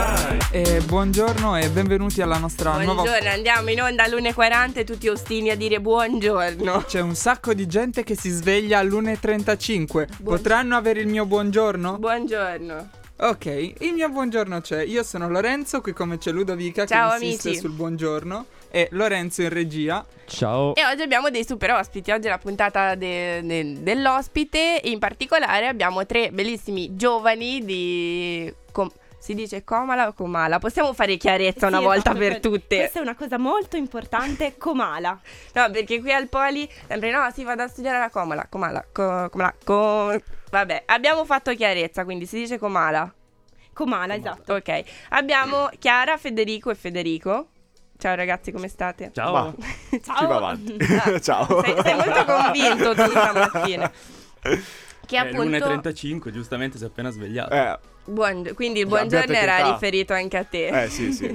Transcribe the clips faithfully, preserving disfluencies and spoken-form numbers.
E buongiorno e benvenuti alla nostra buongiorno, nuova... Buongiorno, andiamo in onda all'una e quaranta e tutti ostini a dire buongiorno. C'è un sacco di gente che si sveglia all'una e trentacinque. Buon... Potranno avere il mio buongiorno? Buongiorno. Ok, il mio buongiorno c'è. Io sono Lorenzo, qui come c'è Ludovica. Ciao, che insiste amici. sul buongiorno. E Lorenzo in regia. Ciao. E oggi abbiamo dei super ospiti. Oggi è la puntata de- de- dell'ospite. In particolare abbiamo tre bellissimi giovani di... Com- si dice Comala o Comala? Possiamo fare chiarezza una sì, volta esatto, per tutte. Questa è una cosa molto importante, Comala. No, perché qui al Poli sempre no, si vada a studiare alla Comala. Comala, co- Comala, co- Vabbè, abbiamo fatto chiarezza, quindi si dice Comala. Comala, esatto. Ok, abbiamo Chiara, Federico e Federico. Ciao ragazzi, come state? Ciao. Ma, Ciao. chi va avanti? Ah, Ciao. Sei, sei molto convinto tu stamattina. Che Eh, appunto l'una e trentacinque, giustamente si è appena svegliato. Eh, buon- Quindi il Abbiamo buongiorno era età. riferito anche a te. eh sì, sì.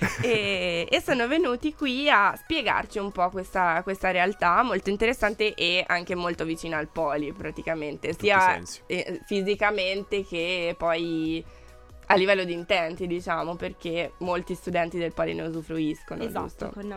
e, e sono venuti qui a spiegarci un po' questa, questa realtà molto interessante e anche molto vicina al Poli praticamente, tutti i sia sensi. eh, fisicamente che poi a livello di intenti, diciamo, perché molti studenti del Poli ne usufruiscono, Esatto, giusto? con...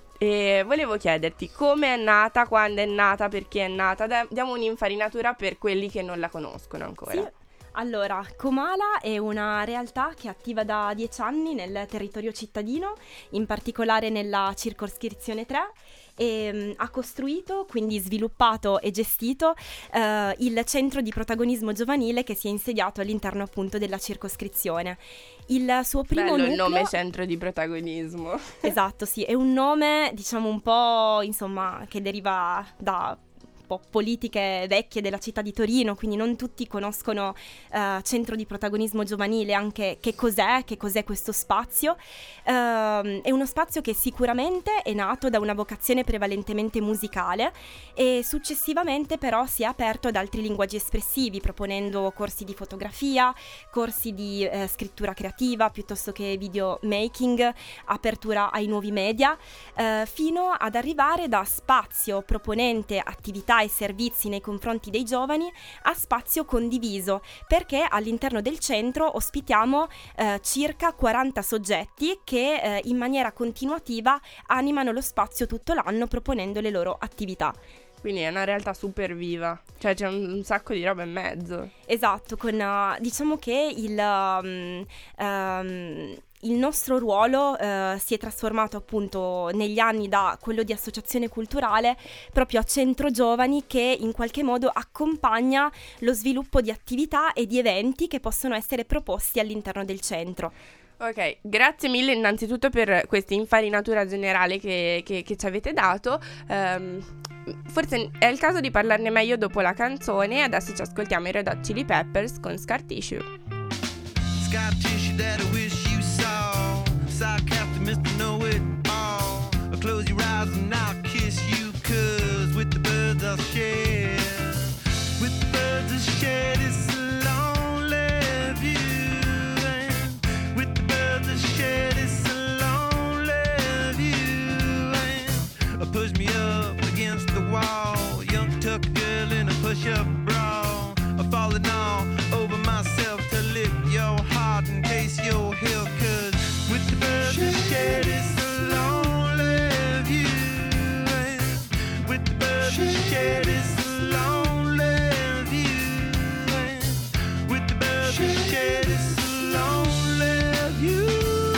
E volevo chiederti come è nata, quando è nata, perché è nata. Da- diamo un'infarinatura per quelli che non la conoscono ancora. Sì. Allora, Comala è una realtà che è attiva da dieci anni nel territorio cittadino, in particolare nella circoscrizione tre, e mh, ha costruito, quindi sviluppato e gestito eh, il centro di protagonismo giovanile che si è insediato all'interno appunto della circoscrizione. Il suo primo Bello il nucleo... nome centro di protagonismo. Esatto, sì, è un nome, diciamo, un po', insomma, che deriva da un po' politiche vecchie della città di Torino, quindi non tutti conoscono eh, centro di protagonismo giovanile, anche che cos'è, che cos'è questo spazio. Ehm, è uno spazio che sicuramente è nato da una vocazione prevalentemente musicale e successivamente però si è aperto ad altri linguaggi espressivi, proponendo corsi di fotografia, corsi di eh, scrittura creativa, piuttosto che videomaking, apertura ai nuovi media, eh, fino ad arrivare da spazio proponente attività e servizi nei confronti dei giovani a spazio condiviso, perché all'interno del centro ospitiamo eh, circa quaranta soggetti che eh, in maniera continuativa animano lo spazio tutto l'anno proponendo le loro attività. Quindi è una realtà super viva, cioè c'è un, un sacco di roba in mezzo. Esatto, con uh, diciamo che il um, um, il nostro ruolo uh, si è trasformato appunto negli anni da quello di associazione culturale proprio a centro giovani, che in qualche modo accompagna lo sviluppo di attività e di eventi che possono essere proposti all'interno del centro. Ok, grazie mille innanzitutto per questa infarinatura generale che, che, che ci avete dato. Um, forse è il caso di parlarne meglio dopo la canzone. Adesso ci ascoltiamo i Red Hot Chili Peppers con Scar Tissue. Scar tissue that I wish you saw. Sarcastic Mister Know It All. I'll close your eyes and I'll kiss you, cause with the birds I'll share. With the birds I'll share this lonely view. And with the birds I'll share this lonely view. And push me up against the wall. Young tuck girl in a push-up bra. I'm falling all over myself to lick your heart and taste your heel, cause with the birds I share this lonely view. And with the birds I share this lonely view. And with the birds I share this lonely view.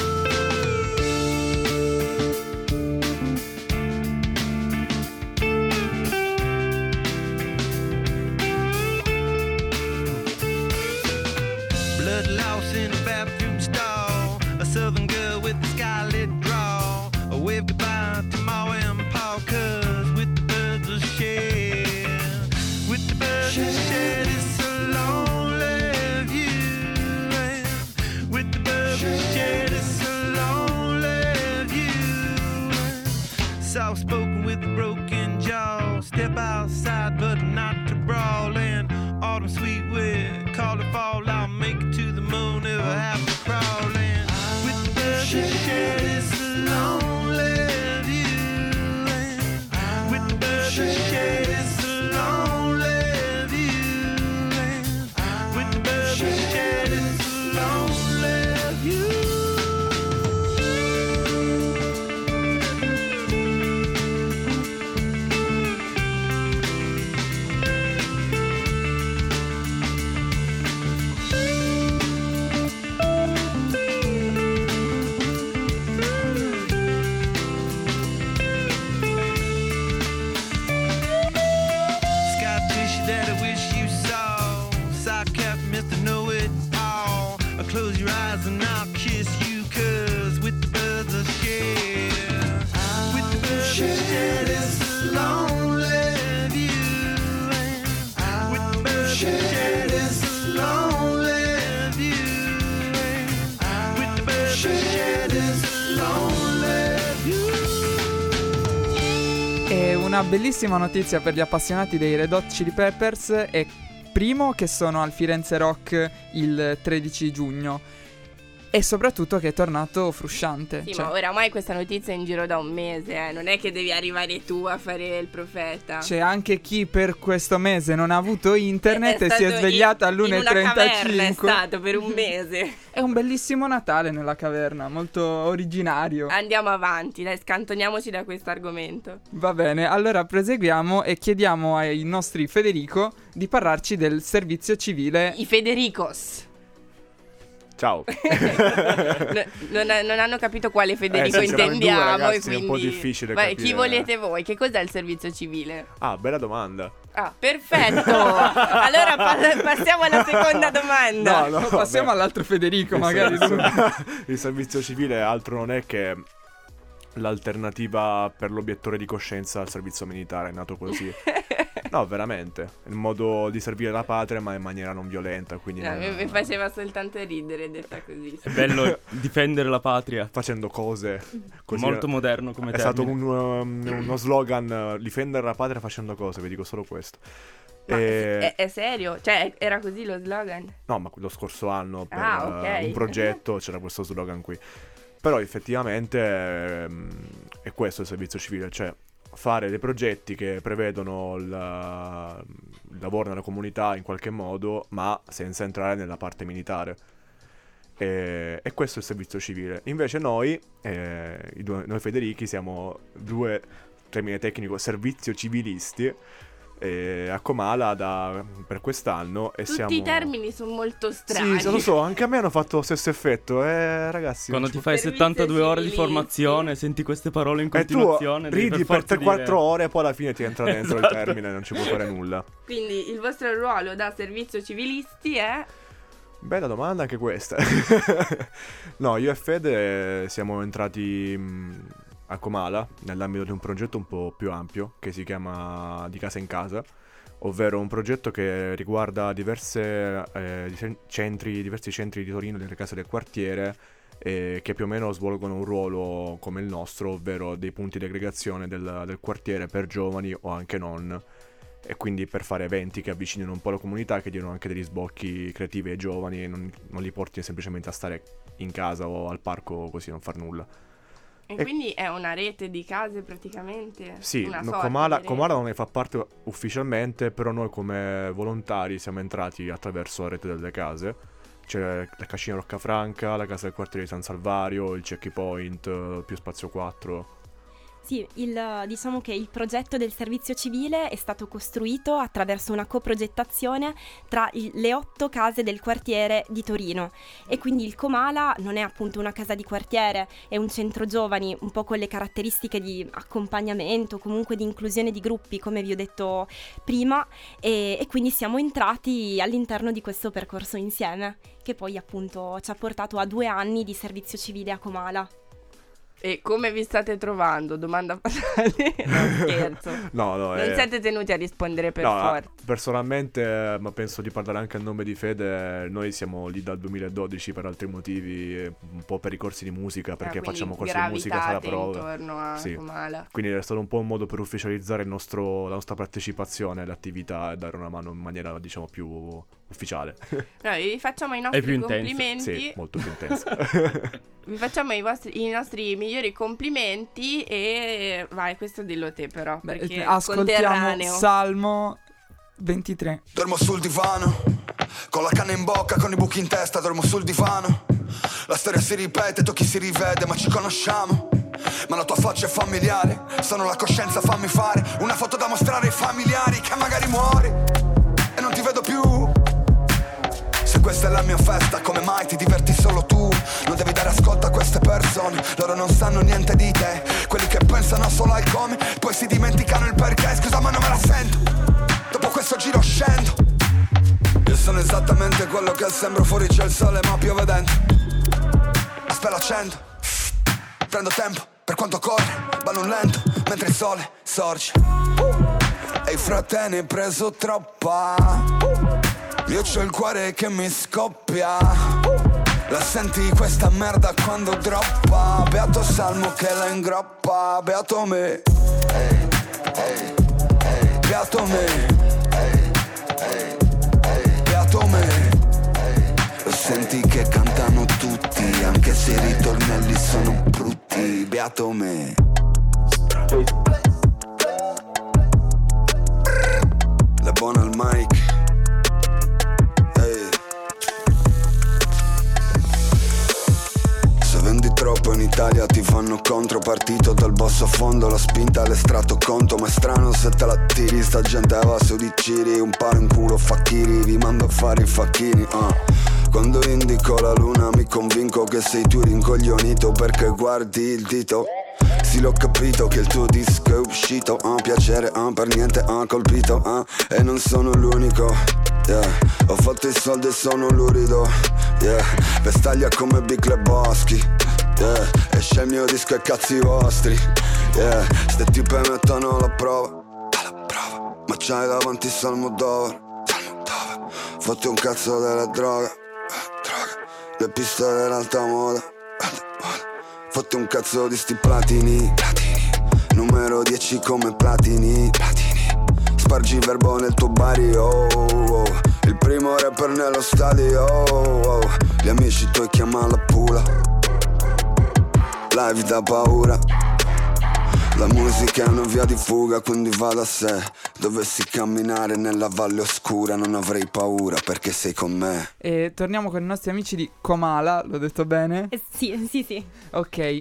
Blood loss in a bathroom stall. A southern girl with a scarlet draw. A wave goodbye to Ma and Pa, cause with the birds I'll share. With the birds I'll share this lonely view. And with the birds I'll share this lonely view. Soft spoken with a broken jaw. Step outside but not to brawl. And autumn sweet with call it fall. I'll make it to the moon if I have to crawl. And with the birds I share this lonely view. And with the birds I share this lonely view. And with the birds I share this lonely view. shed is lonely. E una bellissima notizia per gli appassionati dei Red Hot Chili Peppers è primo che sono al Firenze Rock il tredici giugno e soprattutto che è tornato Frusciante. Sì, cioè, ma oramai questa notizia è in giro da un mese, eh. Non è che devi arrivare tu a fare il profeta. c'è anche chi per questo mese non ha avuto internet È e si è stato svegliato in- all'una e in una caverna trentacinque. è stato per un mese. È un bellissimo Natale nella caverna, molto originario. Andiamo avanti, dai, scantoniamoci da questo argomento. Va bene, allora proseguiamo e chiediamo ai nostri Federico di parlarci del servizio civile. I Federicos. Ciao. No, non, non hanno capito quale Federico Eh, sì, siamo in due, intendiamo, ragazzi, e quindi è un po' difficile Vai, capire. chi volete voi? Che cos'è il servizio civile? Ah, bella domanda. Ah, perfetto. Allora pa- passiamo alla seconda domanda. No, no, Passiamo vabbè. all'altro Federico, Il magari. servizio- Il servizio civile altro non è che l'alternativa per l'obiettore di coscienza al servizio militare, è nato così. No, veramente. Il modo di servire la patria, ma in maniera non violenta. Quindi No, non- mi, mi faceva soltanto ridere detta così. È bello difendere la patria. facendo cose così. Molto moderno come È termine. stato un, um, uno slogan, uh, difendere la patria facendo cose, vi dico solo questo. Ma E- è, è serio? Cioè, era così lo slogan? No, ma lo scorso anno per Ah, uh, ok. un progetto c'era questo slogan qui. Però effettivamente ehm, è questo il servizio civile, cioè fare dei progetti che prevedono il, il lavoro nella comunità in qualche modo, ma senza entrare nella parte militare. E, e questo è il servizio civile. Invece noi, eh, i due, noi Federichi, siamo due, termine tecnico, servizio civilisti, eh, a Comala da, per quest'anno. E Tutti siamo... i termini sono molto strani. Sì, lo so, anche a me hanno fatto lo stesso effetto, eh, ragazzi. Quando non ti ci fai Servizio settantadue ore di civilisti. formazione, senti queste parole in può- E tu continuazione, devi ridi per forza tre quattro dire- ore e poi alla fine ti entra dentro il Esatto. termine, non ci puoi fare nulla. Quindi il vostro ruolo da servizio civilisti è... Bella domanda anche questa. No, io e Fede siamo entrati mh, a Comala nell'ambito di un progetto un po' più ampio che si chiama Di Casa in Casa, ovvero un progetto che riguarda diverse, eh, di- centri, diversi centri di Torino, delle case del quartiere, eh, che più o meno svolgono un ruolo come il nostro, ovvero dei punti di aggregazione del, del quartiere per giovani o anche non, e quindi per fare eventi che avvicinino un po' la comunità, che diano anche degli sbocchi creativi ai giovani e non, non li portino semplicemente a stare in casa o al parco così non far nulla. E E- quindi è una rete di case praticamente? Sì, una no, sorta Comala, di rete. Comala non ne fa parte ufficialmente, però noi come volontari siamo entrati attraverso la rete delle case. C'è la Cascina Roccafranca, la casa del quartiere di San Salvario, il Checkpoint, eh, più Spazio quattro. Sì, il, diciamo che il progetto del servizio civile è stato costruito attraverso una coprogettazione tra il- le otto case del quartiere di Torino, e quindi il Comala non è appunto una casa di quartiere, è un centro giovani un po' con le caratteristiche di accompagnamento, comunque di inclusione di gruppi, come vi ho detto prima, e, e quindi siamo entrati all'interno di questo percorso insieme, che poi appunto ci ha portato a due anni di servizio civile a Comala. E come vi state trovando? Domanda fatale. No, scherzo. No, no, Non eh, siete tenuti a rispondere per no, forza. personalmente, eh, ma penso di parlare anche a nome di Fede, noi siamo lì dal duemiladodici per altri motivi, eh, un po' per i corsi di musica, perché Ah, quindi facciamo corsi di musica sala gravitate prova. intorno a Sì. Comala. Quindi è stato un po' un modo per ufficializzare il nostro, la nostra partecipazione alle attività e dare una mano in maniera, diciamo, più ufficiale. No, vi facciamo i È nostri più intenso. complimenti. Sì, molto più intenso. Vi facciamo i, vostri, i nostri migliori complimenti e vai, questo dillo te però, Beh, perché ascoltiamo conterraneo. Salmo ventitré. Dormo sul divano, con la canna in bocca, con i buchi in testa, dormo sul divano. La storia si ripete, tocchi si rivede, ma ci conosciamo. Ma la tua faccia è familiare, sono la coscienza, fammi fare una foto da mostrare ai familiari, che magari muori e non ti vedo più. Se questa è la mia festa, come mai ti diverti solo tu? Non devi dare ascolto a queste persone, loro non sanno niente di te. Quelli che pensano solo al come, poi si dimenticano il perché. Scusa ma non me la sento, dopo questo giro scendo. Io sono esattamente quello che sembro, fuori c'è il sole ma piove dentro. Aspetta accendo, prendo tempo, per quanto corre, ballo un lento, mentre il sole sorge. E i frate ne hai preso troppa, io c'ho il cuore che mi scoppia. La senti questa merda quando droppa. Beato Salmo che la ingroppa. Beato me, hey, hey, hey. Beato me, hey, hey, hey. Beato me, hey. Lo senti che cantano tutti, anche se i ritornelli sono brutti. Beato me. La buona al mic. Hey. Se vendi troppo in Italia ti fanno contro. Partito dal boss a fondo, la spinta all'estratto conto. Ma è strano se te la tiri, sta gente va su di ciri. Un paro in culo facchiri, vi mando a fare i facchini, uh. Quando indico la luna mi convinco che sei tu rincoglionito perché guardi il dito. Sì, l'ho capito che il tuo disco è uscito, uh, piacere, uh, per niente ha uh, colpito, uh, e non sono l'unico, yeah. Ho fatto i soldi e sono lurido, yeah. Vestaglia come Big Lebowski, yeah. Esce il mio disco e cazzi vostri, yeah. Ste tipe mettono la prova, alla prova. Ma c'hai davanti Salmodovar, Salmodovar. Fatti un cazzo della droga, eh, droga. Le piste dell'alta moda, fatti un cazzo di sti platini, platini. Numero dieci come platini, platini. Spargi verbo nel tuo barrio, oh, oh. Il primo rapper nello stadio, oh, oh. Gli amici tuoi chiamano la pula. Live da paura. La musica è una via di fuga, quindi va da sé. Dovessi camminare nella valle oscura non avrei paura perché sei con me. E torniamo con i nostri amici di Comala, l'ho detto bene? Eh, sì, sì, sì. Ok,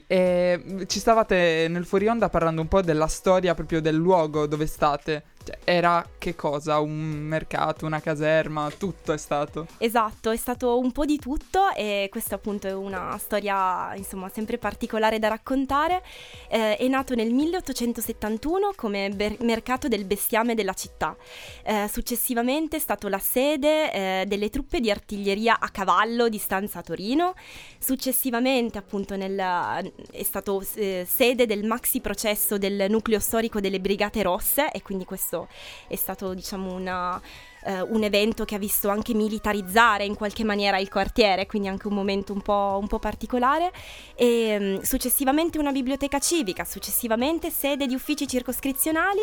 e ci stavate nel fuori onda parlando un po' della storia proprio del luogo dove state. Cioè, era che cosa? Un mercato, una caserma, tutto è stato? Esatto, è stato un po' di tutto e questa appunto è una storia insomma sempre particolare da raccontare. Eh, è nato nel milleottocentosettantuno come ber- mercato del bestiame della città. Eh, successivamente è stato la sede eh, delle truppe di artiglieria a cavallo di stanza a Torino. Successivamente appunto nel, è stato eh, sede del maxi processo del nucleo storico delle Brigate Rosse e quindi questo è stato diciamo una, uh, un evento che ha visto anche militarizzare in qualche maniera il quartiere, quindi anche un momento un po', un po' particolare e um, successivamente una biblioteca civica, successivamente sede di uffici circoscrizionali.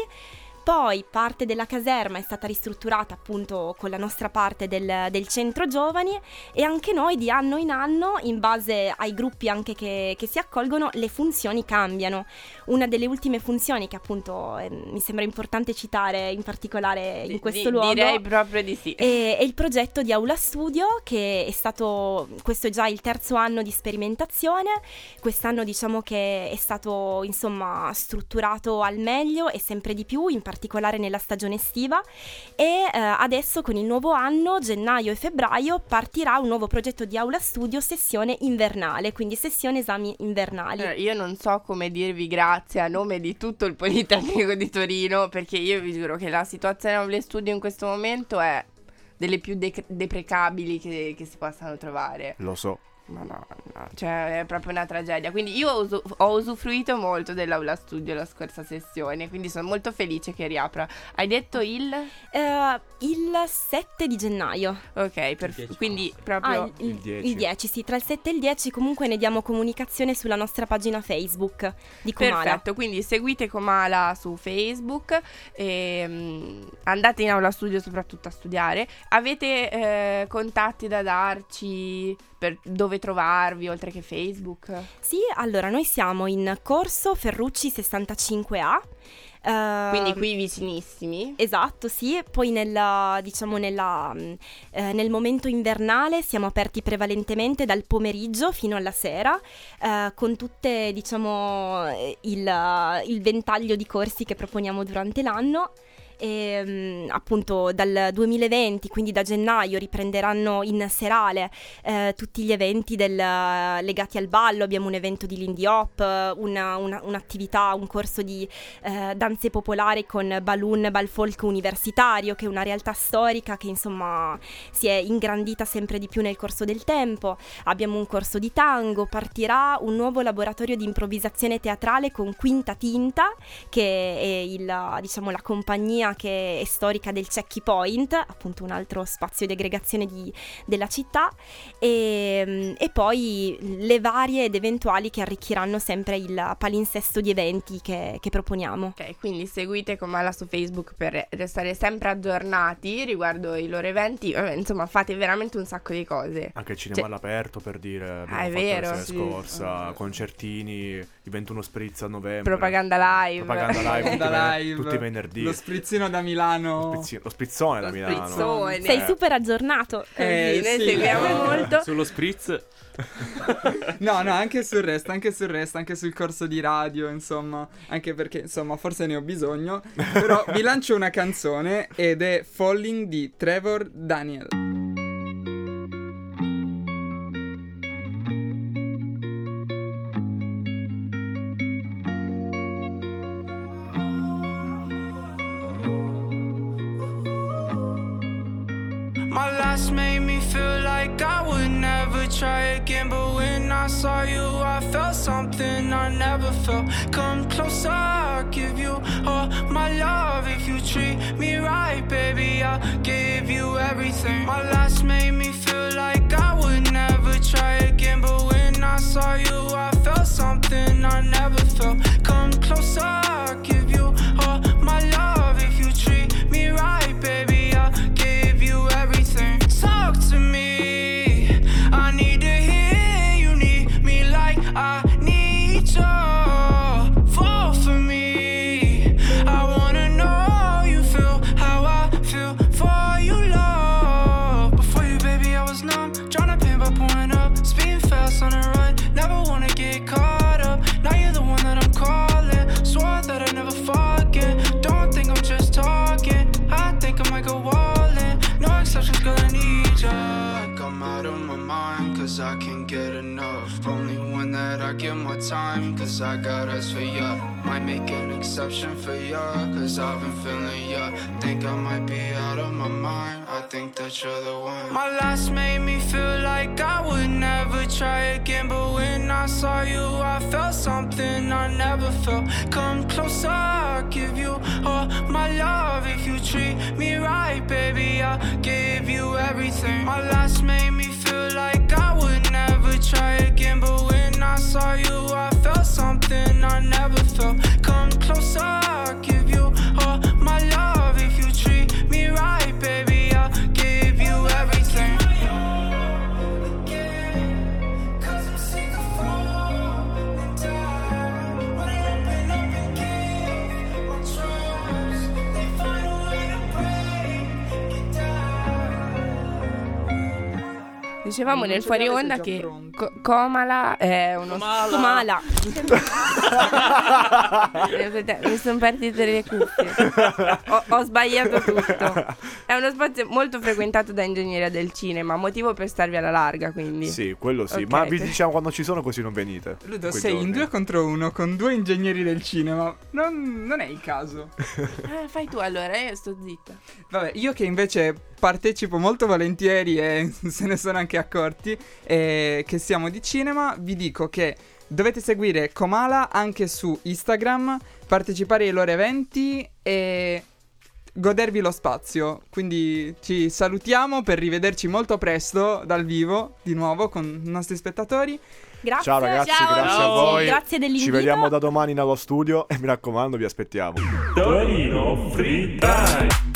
Poi parte della caserma è stata ristrutturata appunto con la nostra parte del, del centro giovani e anche noi di anno in anno, in base ai gruppi anche che, che si accolgono, le funzioni cambiano. Una delle ultime funzioni che appunto eh, mi sembra importante citare in particolare in questo di, luogo direi proprio di sì. è, è il progetto di Aula Studio, che è stato, questo è già il terzo anno di sperimentazione. Quest'anno diciamo che è stato insomma strutturato al meglio e sempre di più, in particolare nella stagione estiva e eh, adesso con il nuovo anno, gennaio e febbraio, partirà un nuovo progetto di Aula Studio sessione invernale, quindi sessione esami invernali. Eh, io non so come dirvi grazie a nome di tutto il Politecnico di Torino, perché io vi giuro che la situazione Aula Studio in questo momento è delle più de- deprecabili che, che si possano trovare. Lo so. No, no, no, cioè è proprio una tragedia. Quindi io ho, usu- ho usufruito molto dell'Aula Studio la scorsa sessione, quindi sono molto felice che riapra. Hai detto il? Uh, il sette di gennaio. Ok, perfetto. Quindi proprio Ah, il, Il dieci. il dieci, sì, tra il sette e il dieci comunque ne diamo comunicazione sulla nostra pagina Facebook di Comala. perfetto, quindi seguite Comala su Facebook e mm, andate in Aula Studio soprattutto a studiare. Avete eh, contatti da darci per dove trovarvi oltre che Facebook? Sì, allora noi siamo in corso Ferrucci sessantacinque A. Uh, Quindi qui vicinissimi. Esatto, sì. Poi nella, diciamo nella, eh, nel momento invernale siamo aperti prevalentemente dal pomeriggio fino alla sera, eh, con tutte, diciamo, il, il ventaglio di corsi che proponiamo durante l'anno. E, appunto dal duemilaventi, quindi da gennaio, riprenderanno in serale eh, tutti gli eventi del, legati al ballo. Abbiamo un evento di Lindy Hop, una, una, un'attività, un corso di eh, danze popolari con Balloon Bal Folk Universitario, che è una realtà storica che insomma si è ingrandita sempre di più nel corso del tempo. Abbiamo un corso di tango, partirà un nuovo laboratorio di improvvisazione teatrale con Quinta Tinta, che è il, diciamo, la compagnia zona che è storica del Checky Point, appunto un altro spazio di aggregazione di, della città, e, e poi le varie ed eventuali che arricchiranno sempre il palinsesto di eventi che, che proponiamo. Ok, quindi seguite Comala su Facebook per restare sempre aggiornati riguardo i loro eventi. Vabbè, insomma, fate veramente un sacco di cose. Anche il cinema Cioè- all'aperto, per dire, abbiamo Ah, è fatto vero, la sera sì. scorsa, concertini, il ventuno Spritz a novembre. Propaganda live. Propaganda live, tutti, Propaganda i- live. tutti i venerdì. Lo sprizzino da Milano. Lo, sprizzi- lo sprizzone da Lo Milano. sprizzone. Sei Eh. super aggiornato. Eh, Sì, noi sì. seguiamo Eh. molto. Sullo spritz. No, no, anche sul resto, anche sul resto, anche sul corso di radio, insomma, anche perché, insomma, forse ne ho bisogno. Però vi lancio una canzone ed è Falling di Trevor Daniel. My last made me feel like I would never try again, but when I saw you, I felt something I never felt. Come closer, I'll give you all my love. If you treat me right, baby, I'll give you everything. My last made me feel like I would never try again, but when I saw you, I felt something I never felt. Come closer, I'll give you all my love. If you treat me right, baby, I'll give you everything. Talk to me, I need to hear you need me like I need you. Fall for me, I wanna know you feel how I feel for you, love. Before you, baby, I was numb, trying to pain by pulling up, speeding fast on the run, never wanna get caught up. Now you're the one that I'm calling, swore that I'd never forget. Don't think I'm just talking, I think I might go all in. No exceptions, girl, I need ya. Like I'm out of my mind, cause I can't get enough. Only one that I give my time, cause I got eyes for ya. Might make an exception for ya, cause I've been feeling ya. Think I might be out of my mind, I think that you're the one. My last made me feel like I would never try again, but when I saw you, I felt something I never felt. Come closer, I'll give you all my love. If you treat me right, baby, I'll give you everything. My last made me feel like I would never try again, but when I saw you, I felt something I never felt. Come closer, I'll give you all my love. If you treat me right, baby, I'll give you everything. Cause I'm sick of falling down. When I open up and give my trust, they find a way to break it down. Dicevamo nel fuori onda Già che pronto. Co- Comala è uno Comala. Aspetta, mi sono partite le cuffie. Ho, ho sbagliato tutto. È uno spazio molto frequentato da ingegneri del cinema, motivo per starvi alla larga, quindi. Sì, quello sì. Ok, Ma vi per- diciamo quando ci sono, così non venite. Ludo, quei sei in giorni. due contro uno con due ingegneri del cinema. Non, non è il caso. Eh, fai tu allora, io sto zitta. Vabbè, io che invece partecipo molto volentieri e se ne sono anche accorti, eh, che siamo di cinema, vi dico che dovete seguire Comala anche su Instagram, partecipare ai loro eventi e godervi lo spazio. Quindi ci salutiamo per rivederci molto presto dal vivo, di nuovo con i nostri spettatori. Grazie. Ciao ragazzi, Ciao. grazie a voi. Grazie dell'invito. Ci vediamo da domani nello studio e mi raccomando, vi aspettiamo. Torino Free Time.